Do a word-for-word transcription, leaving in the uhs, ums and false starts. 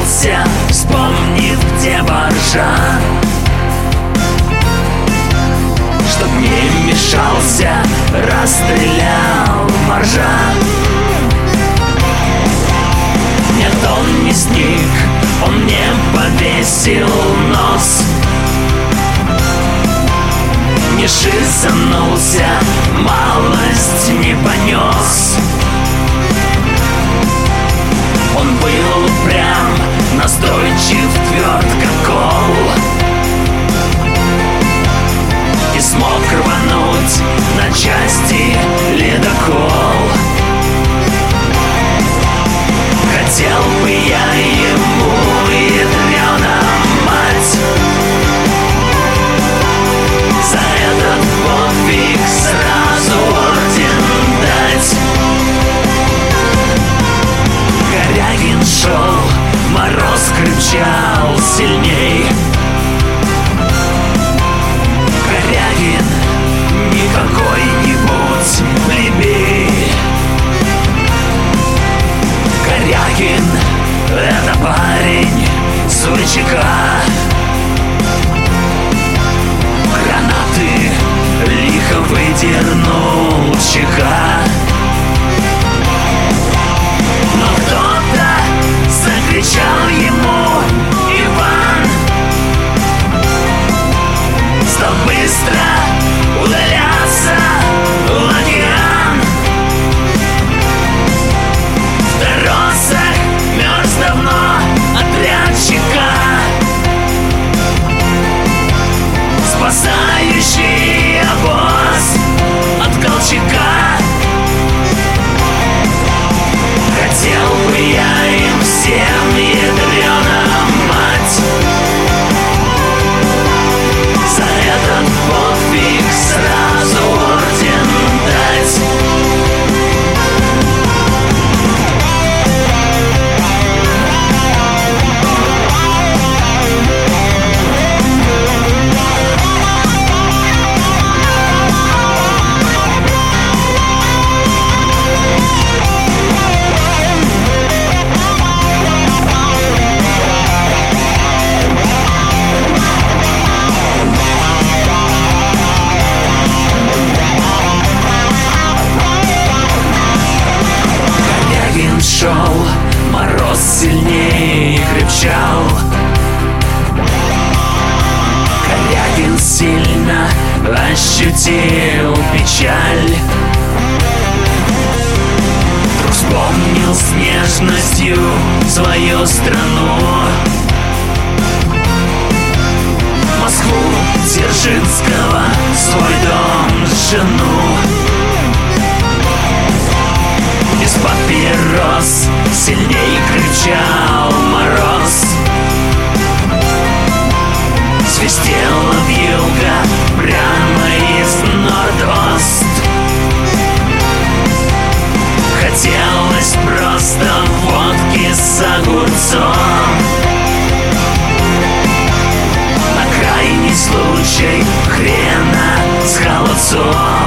смеялся, вспомнив, где боржа, чтоб не мешался, расстрелял моржа. Нет, он не сник, он не повесил нос, не шизанулся, малость не понес. Он был упрям, настойчив, тверд, как кол, и смог рвануть на части ледокол. Хотел бы я ему, ядрёна мать, за этот подвиг сразу орден дать. Корягин шел, мороз кричал сильней. Корягин не какой-нибудь плебей. Корягин — это парень с ВЧК. Гранаты лихо выдернул ЧК. Но кто-то закричал ему: Иван! Стал быстро удаляться в океан. В торосах мерз давно отряд ЧК, спасающий обоз от Колчака. Хотел бы я им всем, ядрёна мать, за этот подвиг сразу орден дать. Шел, мороз сильнее крепчал. Корягин сильно ощутил печаль. Вдруг вспомнил с нежностью свою страну, Москву, Дзержинского, свой дом, жену. Из папирос сильней кричал мороз, свистела вьюга прямо из норд-ост. Хотелось просто водки с огурцом, на крайний случай хрена с холодцом.